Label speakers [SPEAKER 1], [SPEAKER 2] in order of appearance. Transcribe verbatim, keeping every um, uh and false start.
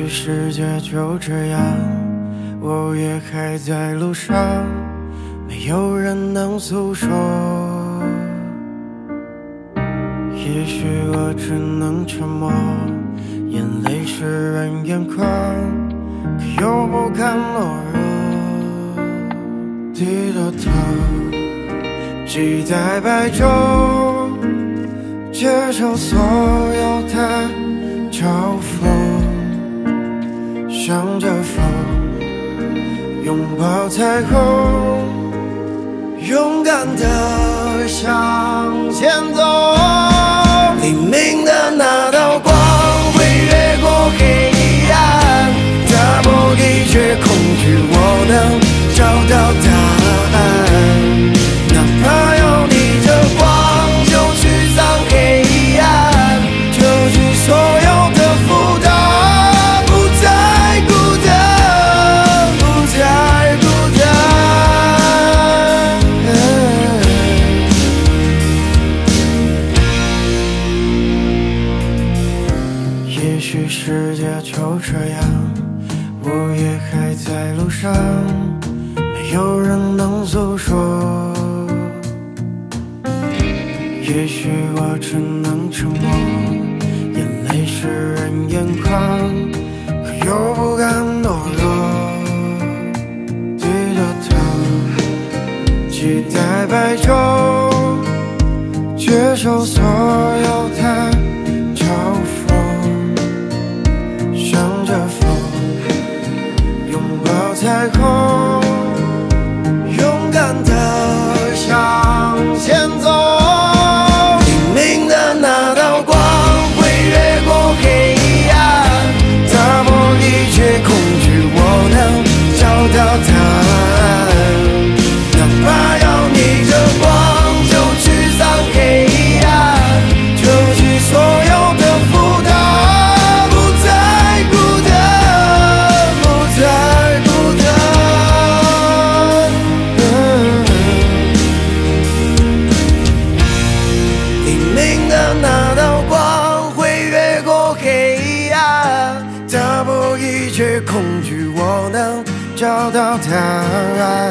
[SPEAKER 1] 许世界就这样，我也还在路上，没有人能诉说。也许我只能沉默，眼泪湿润眼眶，可又不敢懦弱。低着头，期待白昼，接受所有的嘲讽，向着风，拥抱彩虹，勇敢地向前走。黎明的那道光会越过黑暗，打破一切恐惧，我能找到答案。哪怕要逆着光，就去上黑暗，就去所有的负担，不再孤单，不再孤单。也许世界就这样，我也还在路上，没有人能诉说。也许我只能沉默，眼泪湿润眼眶，可又不敢懦弱。低着头，期待白昼，接受所有的嘲讽，向着风，拥抱彩虹，勇敢地向前走。黎明的那道光会越过黑暗，打破一切恐惧，我能找到答案。哪怕要逆着光，就去上黑暗，就去所有的负担，不再孤单，不再孤单。黎明的那道光会越过黑暗，打破一切恐惧，我能找到答案。